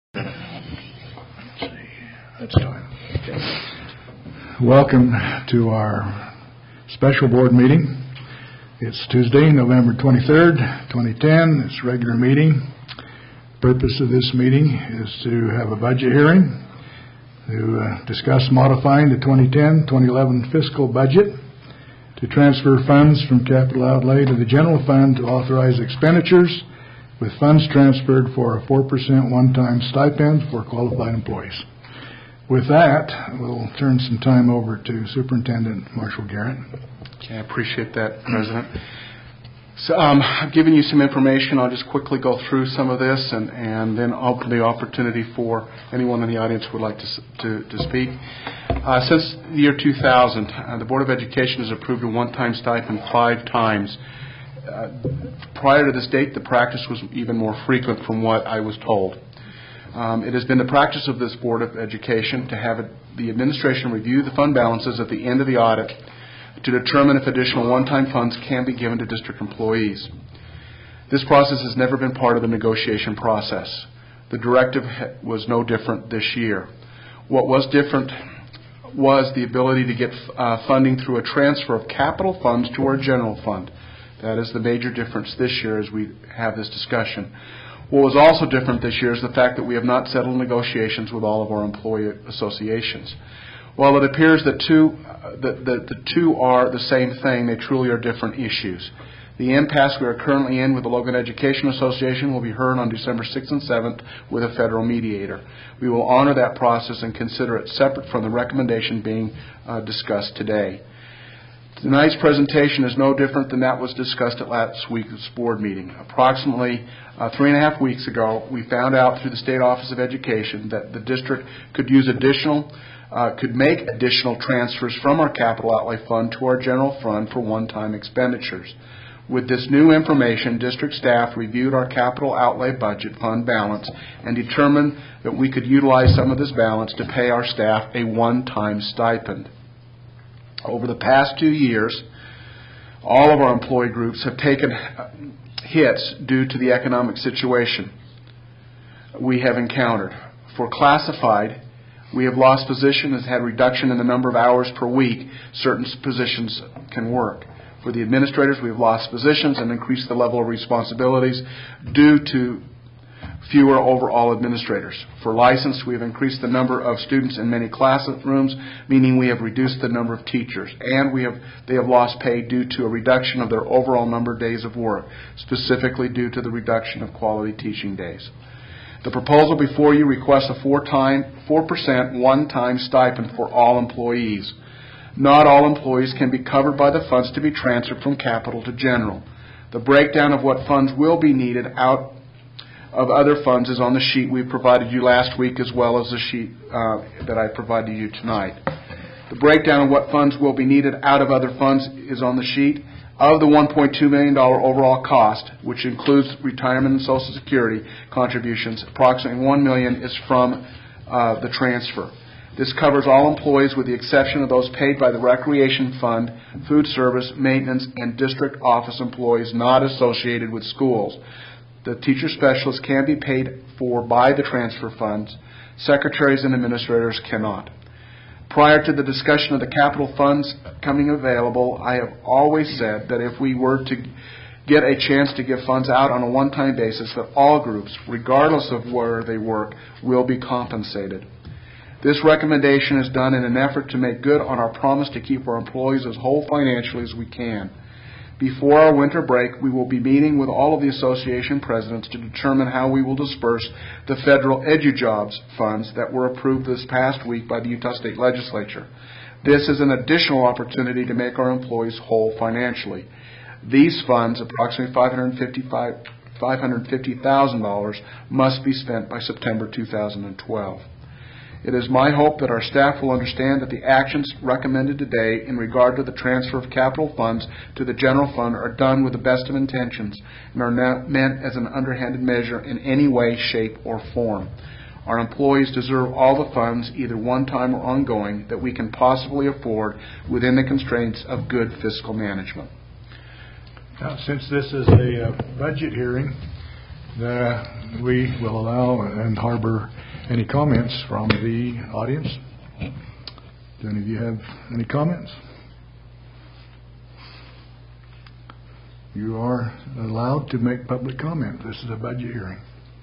That's time. Okay. Welcome to our special board meeting. It's Tuesday, November 23rd, 2010. It's a regular meeting. The purpose of this meeting is to have a budget hearing to discuss modifying the 2010-2011 fiscal budget, to transfer funds from capital outlay to the general fund to authorize expenditures, with funds transferred for a 4% one-time stipend for qualified employees. With that, we'll turn some time over to Superintendent Marshall Garrett. Okay, I appreciate that, President. So I've given you some information. I'll just quickly go through some of this and then open the opportunity for anyone in the audience who would like to speak. Since the year 2000, the Board of Education has approved a one-time stipend 5 times. Prior to this date, the practice was even more frequent from what I was told. It has been the practice of this Board of Education to have the administration review the fund balances at the end of the audit to determine if additional one-time funds can be given to district employees. This process has never been part of the negotiation process. The directive was no different this year. What was different was the ability to get funding through a transfer of capital funds to our general fund. That is the major difference this year as we have this discussion. What was also different this year is the fact that we have not settled negotiations with all of our employee associations. While it appears that the two are the same thing, they truly are different issues. The impasse we are currently in with the Logan Education Association will be heard on December 6th and 7th with a federal mediator. We will honor that process and consider it separate from the recommendation being discussed today. Tonight's presentation is no different than that was discussed at last week's board meeting. Approximately 3.5 weeks ago, we found out through the State Office of Education that the district could make additional transfers from our capital outlay fund to our general fund for one-time expenditures. With this new information, district staff reviewed our capital outlay budget fund balance and determined that we could utilize some of this balance to pay our staff a one-time stipend. Over the past 2 years, all of our employee groups have taken hits due to the economic situation we have encountered. For classified, we have lost positions and had reduction in the number of hours per week certain positions can work. For the administrators, we have lost positions and increased the level of responsibilities due to fewer overall administrators. For licensed, we have increased the number of students in many classrooms, meaning we have reduced the number of teachers. And they have lost pay due to a reduction of their overall number of days of work, specifically due to the reduction of quality teaching days. The proposal before you requests a 4% one-time stipend for all employees. Not all employees can be covered by the funds to be transferred from capital to general. The breakdown of what funds will be needed out of other funds is on the sheet we provided you last week, as well as the sheet that I provided you tonight. The breakdown of what funds will be needed out of other funds is on the sheet. Of the $1.2 million overall cost, which includes retirement and Social Security contributions, approximately $1 million is from the transfer. This covers all employees with the exception of those paid by the Recreation Fund, food service, maintenance, and district office employees not associated with schools. The teacher specialists can be paid for by the transfer funds. Secretaries and administrators cannot. Prior to the discussion of the capital funds coming available, I have always said that if we were to get a chance to give funds out on a one-time basis, that all groups, regardless of where they work, will be compensated. This recommendation is done in an effort to make good on our promise to keep our employees as whole financially as we can. Before our winter break, we will be meeting with all of the association presidents to determine how we will disperse the federal EduJobs funds that were approved this past week by the Utah State Legislature. This is an additional opportunity to make our employees whole financially. These funds, approximately $550,000, must be spent by September 2012. It is my hope that our staff will understand that the actions recommended today in regard to the transfer of capital funds to the general fund are done with the best of intentions and are not meant as an underhanded measure in any way, shape, or form. Our employees deserve all the funds, either one-time or ongoing, that we can possibly afford within the constraints of good fiscal management. Now, since this is a budget hearing, We will allow and harbor any comments from the audience. Do any of you have any comments? You are allowed to make public comment. This is a budget hearing.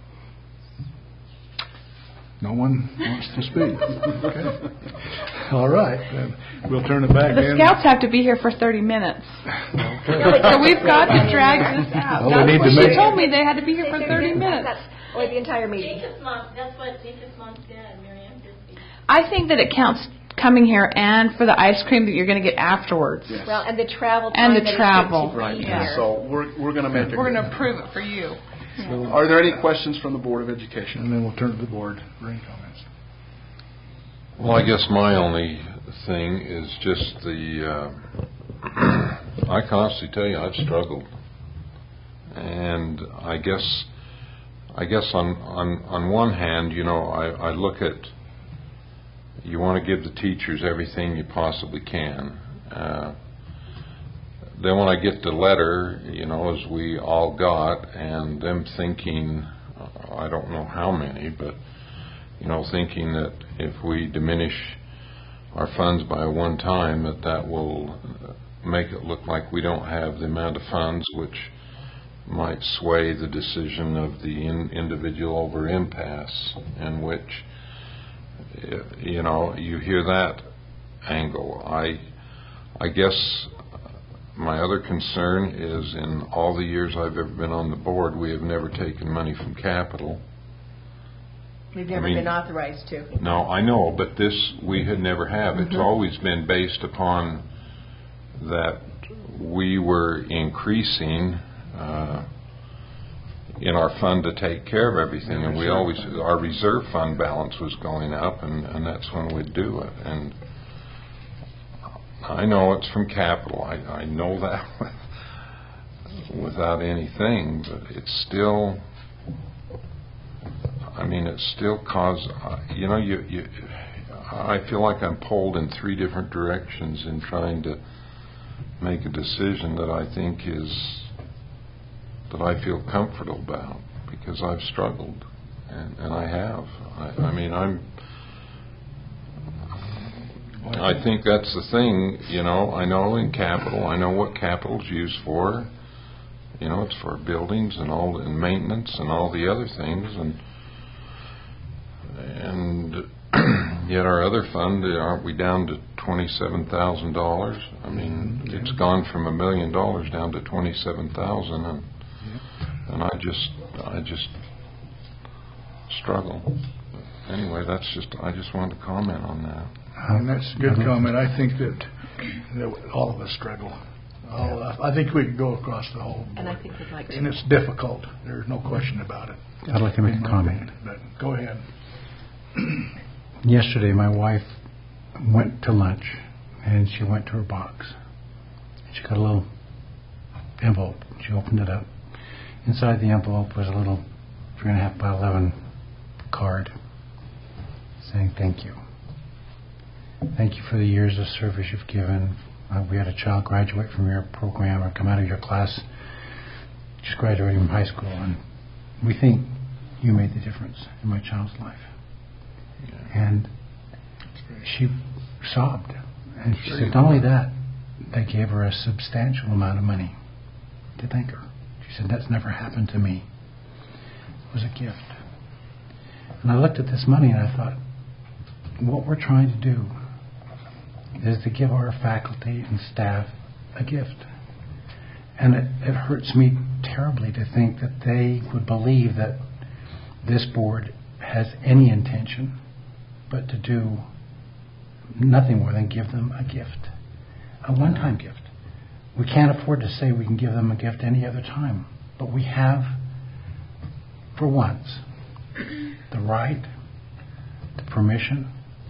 No one wants to speak. Okay. All right. Then we'll turn it back in. The scouts have to be here for 30 minutes. Okay. So we've got to drag this out. Well, we need That's to what she make- told me. They had to be here for 30 minutes. Or the entire meeting. That's what Jacob's mom said, Miriam. I think that it counts coming here and for the ice cream that you're going to get afterwards. Yes. Well, and the travel And time the that it travel. takes to be Right. here. So we're going to make it. We're going to approve it for you. Are there any questions from the Board of Education? And then we'll turn to the board for any comments. Well, I guess my only thing is just the, I can honestly tell you I've struggled. And I guess on one hand, you know, I look at, you want to give the teachers everything you possibly can. Then when I get the letter, you know, as we all got, and them thinking, I don't know how many, but, you know, thinking that if we diminish our funds by one time, that will make it look like we don't have the amount of funds, which might sway the decision of the individual over impasse, in which, you know, you hear that angle. I guess my other concern is in all the years I've ever been on the board, we have never taken money from capital. We've never been authorized to. No, I know, but this we had never have. It's always been based upon that we were increasing in our fund to take care of everything, and we always, our reserve fund balance was going up, and that's when we'd do it. And I know it's from capital. I know that without anything, but it's still, I mean, it still causes, you know, I feel like I'm pulled in three different directions in trying to make a decision that I think is, that I feel comfortable about, because I've struggled, and I have. I mean, I think that's the thing, you know. I know in capital, I know what capital's used for. You know, it's for buildings and all, and maintenance and all the other things, and yet our other fund, aren't we down to $27,000? I mean, it's gone from $1 million down to $27,000, and I just struggle. Anyway, I just wanted to comment on that. And that's a good comment. I think that all of us struggle. I think we could go across the whole board. And I think we'd like to. And it's difficult. There's no question about it. I'd like to make a comment. But go ahead. Yesterday, my wife went to lunch, and she went to her box. She got a little envelope. She opened it up. Inside the envelope was a little 3.5 by 11 card saying thank you. Thank you for the years of service you've given. We had a child graduate from your program or come out of your class, just graduating from high school, and we think you made the difference in my child's life. And she sobbed. And she said, not only that, they gave her a substantial amount of money to thank her. She said, that's never happened to me. It was a gift. And I looked at this money and I thought, what we're trying to do is to give our faculty and staff a gift. And it hurts me terribly to think that they would believe that this board has any intention but to do nothing more than give them a gift, a one-time gift. We can't afford to say we can give them a gift any other time, but we have, for once, the right, the permission,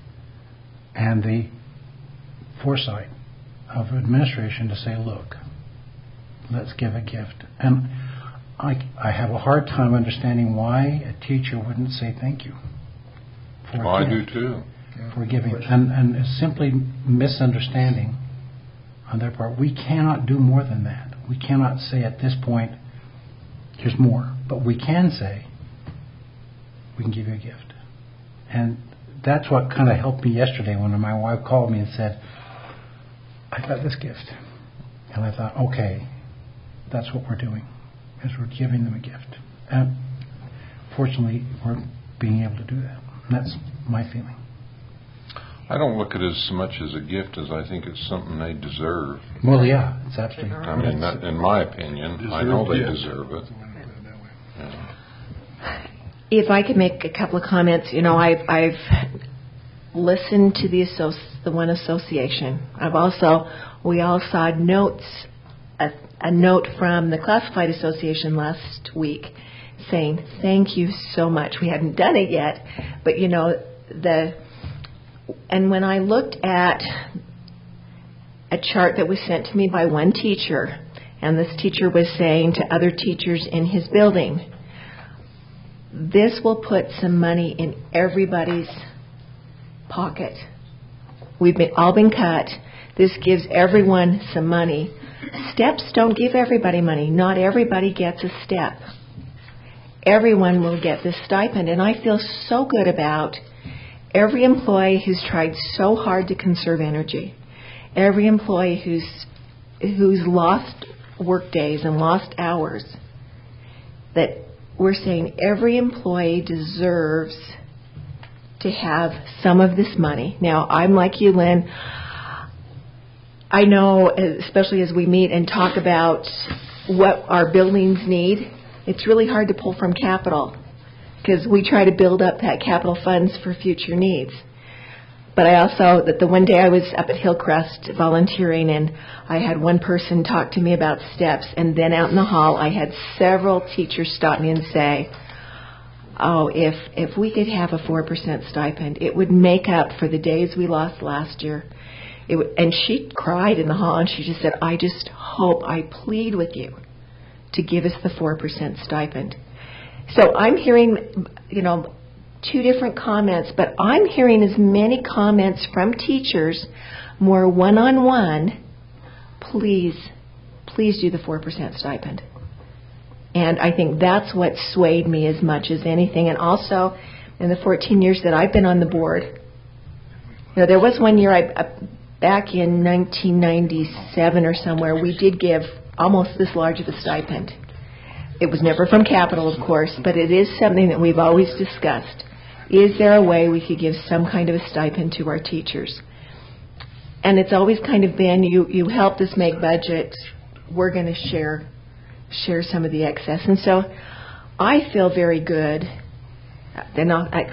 and the foresight of administration to say, look, let's give a gift. And I have a hard time understanding why a teacher wouldn't say thank you. For I do too. For giving. And it's simply misunderstanding on their part. We cannot do more than that. We cannot say at this point, here's more. But we can say, we can give you a gift. And that's what kind of helped me yesterday when my wife called me and said, I got this gift. And I thought, okay, that's what we're doing, is we're giving them a gift. And fortunately, we're being able to do that. And that's my feeling. I don't look at it as much as a gift as I think it's something they deserve. Well, yeah, it's absolutely. I mean, that, in my opinion, I know they deserve it. Yeah. If I could make a couple of comments, I've listened to the one association. We all saw notes, a note from the Classified Association last week saying, thank you so much. We hadn't done it yet, but and when I looked at a chart that was sent to me by one teacher, and this teacher was saying to other teachers in his building, this will put some money in everybody's pocket. We've all been cut. This gives everyone some money. Steps don't give everybody money. Not everybody gets a step. Everyone will get this stipend. And I feel so good about every employee who's tried so hard to conserve energy. Every employee who's lost work days and lost hours. That we're saying every employee deserves to have some of this money. Now, I'm like you, Lynn. I know, especially as we meet and talk about what our buildings need, it's really hard to pull from capital because we try to build up that capital funds for future needs. But I also, that the one day I was up at Hillcrest volunteering, and I had one person talk to me about steps, and then out in the hall I had several teachers stop me and say, oh, if we could have a 4% stipend, it would make up for the days we lost last year. And she cried in the hall, and she just said, I just hope, I plead with you to give us the 4% stipend. So I'm hearing, two different comments, but I'm hearing as many comments from teachers, more one-on-one, please do the 4% stipend. And I think that's what swayed me as much as anything. And also, in the 14 years that I've been on the board, there was one year, back in 1997 or somewhere, we did give almost this large of a stipend. It was never from capital, of course, but it is something that we've always discussed. Is there a way we could give some kind of a stipend to our teachers? And it's always kind of been, you helped us make budget, we're going to share some of the excess. And so I feel very good. Then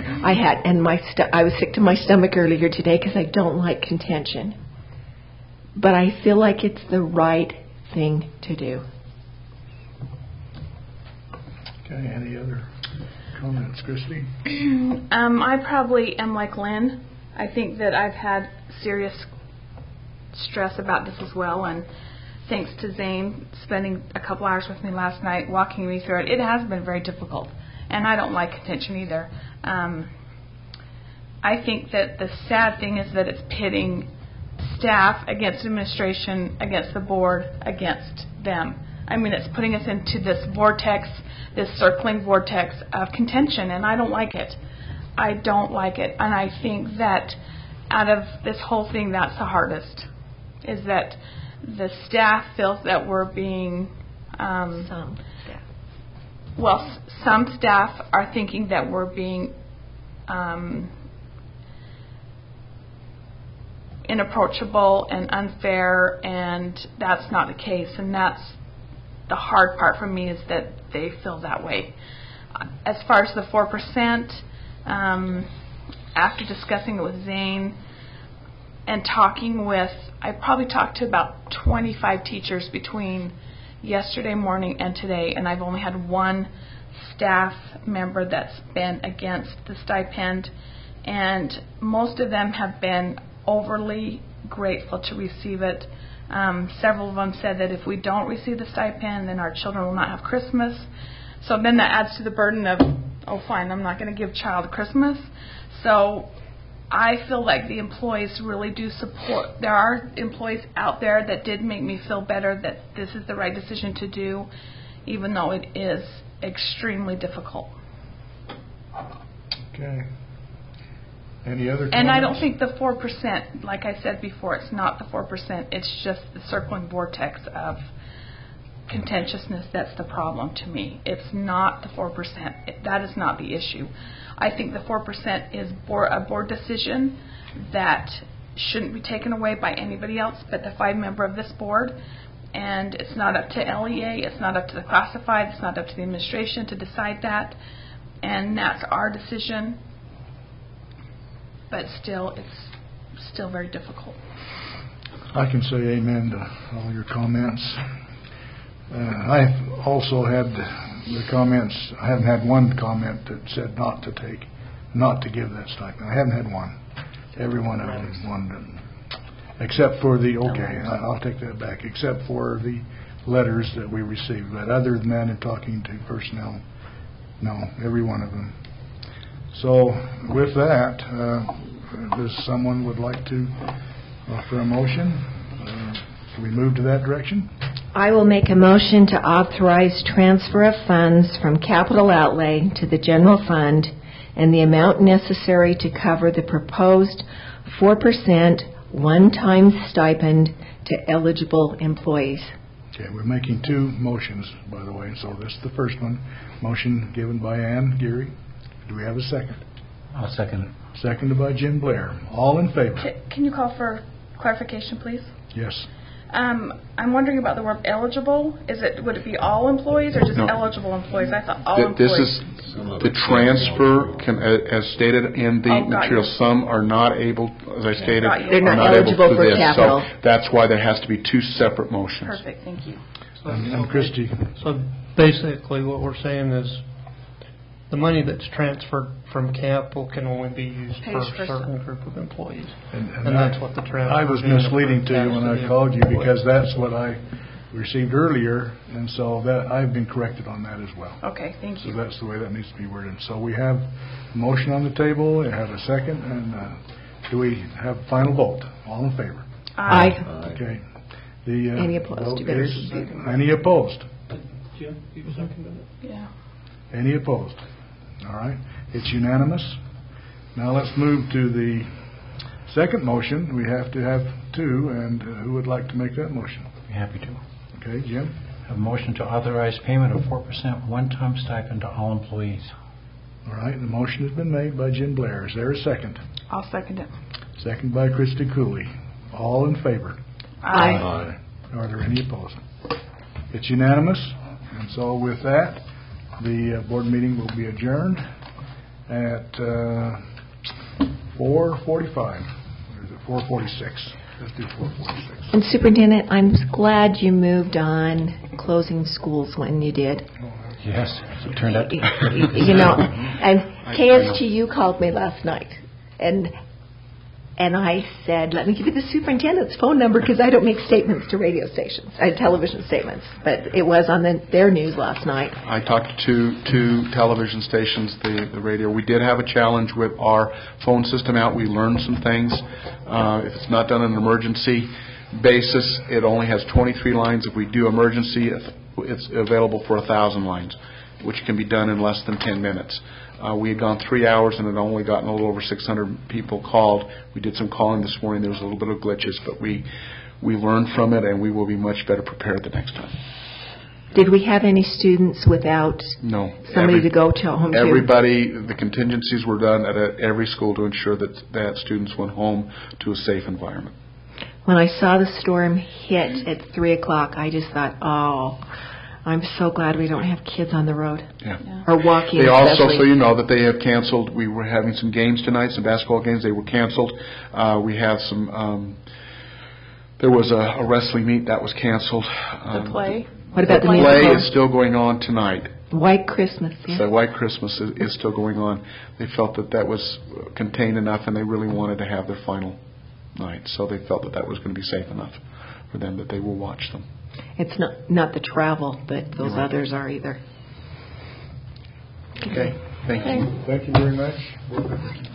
I was sick to my stomach earlier today because I don't like contention. But I feel like it's the right thing to do. Okay, any other comments, Christy? I probably am like Lynn. I think that I've had serious stress about this as well, and thanks to Zane spending a couple hours with me last night, walking me through it, it has been very difficult. And I don't like contention either. I think that the sad thing is that it's pitting staff against administration, against the board, against them. I mean, it's putting us into this vortex, this circling vortex of contention, and I don't like it. I don't like it. And I think that out of this whole thing, that's the hardest, is that the staff feels that we're being... some staff are thinking that we're being inapproachable and unfair, and that's not the case. And that's the hard part for me, is that they feel that way. As far as the 4%, after discussing it with Zane and talking with, I probably talked to about 25 teachers between yesterday morning and today, and I've only had one staff member that's been against the stipend, and most of them have been overly grateful to receive it. Several of them said that if we don't receive the stipend, then our children will not have Christmas. So then that adds to the burden of, oh fine, I'm not going to give child Christmas. So I feel like the employees really do support. There are employees out there that did make me feel better that this is the right decision to do, even though it is extremely difficult. Okay. Any other comments? And I don't think the 4%, like I said before, it's not the 4%. It's just the circling vortex of contentiousness that's the problem to me. It's not the 4%. That is not the issue. I think the 4% is a board decision that shouldn't be taken away by anybody else but the 5-member of this board. And it's not up to LEA. It's not up to the classified. It's not up to the administration to decide that. And that's our decision. But still, it's still very difficult. I can say amen to all your comments. I've also had the comments. I haven't had one comment that said not to give that stipend. I haven't had one. Every one of them wanted, except for I'll take that back, except for the letters that we received. But other than that, in talking to personnel, no, every one of them. So with that, does someone would like to offer a motion? Can we move to that direction? I will make a motion to authorize transfer of funds from capital outlay to the general fund and the amount necessary to cover the proposed 4% one-time stipend to eligible employees. Okay, we're making two motions, by the way. So this is the first one. Motion given by Ann Geary. Do we have a second? I'll second it. Seconded by Jim Blair. All in favor? Can you call for clarification, please? Yes. I'm wondering about the word eligible. Would it be all employees or just eligible employees? I thought all employees. This is the transfer, as stated in the material. Some are not able, as I stated, they're not eligible able to for this. capital. So that's why there has to be two separate motions. Perfect, thank you. And Christy. So basically what we're saying is the money that's transferred from capital can only be used for a certain group of employees. And that's what the transfer. I was misleading to you when I called you because that's what I received earlier, and so that I've been corrected on that as well. Okay, thank you. So that's the way that needs to be worded. So we have a motion on the table. We have a second, and do we have a final vote? All in favor? Aye. Okay. Any opposed? Any opposed? Jim, you seconded it? Yeah. Any opposed? All right. It's unanimous. Now let's move to the second motion. We have to have two, and who would like to make that motion? Be happy to. Okay, Jim? Have a motion to authorize payment of 4% one-time stipend to all employees. All right. The motion has been made by Jim Blair. Is there a second? I'll second it. Second by Christy Cooley. All in favor? Aye. Are there any opposed? It's unanimous. And so with that, the board meeting will be adjourned at 4:45. Or is it 4:46? Let's do 4:46. And Superintendent, I'm glad you moved on closing schools when you did. Yes, it turned out. You know, and KSTU called me last night, and I said, let me give you the superintendent's phone number because I don't make statements to radio stations, television statements. But it was on their news last night. I talked to television stations, the radio. We did have a challenge with our phone system out. We learned some things. If it's not done on an emergency basis, it only has 23 lines. If we do emergency, it's available for 1,000 lines, which can be done in less than 10 minutes. We had gone 3 hours and had only gotten a little over 600 people called. We did some calling this morning. There was a little bit of glitches, but we learned from it, and we will be much better prepared the next time. Did we have any students without somebody to go to home to? Everybody, the contingencies were done at every school to ensure that students went home to a safe environment. When I saw the storm hit at 3 o'clock, I just thought, I'm so glad we don't have kids on the road. Yeah. Or walking. They also, so you know, that they have canceled. We were having some games tonight, some basketball games. They were canceled. We have some. There was a wrestling meet that was canceled. The play. What about the play is still going on tonight. White Christmas. Yeah. So White Christmas is still going on. They felt that was contained enough, and they really wanted to have their final night. So they felt that was going to be safe enough for them that they will watch them. It's not the travel, but those others are either. Okay. Thank you. Thank you very much.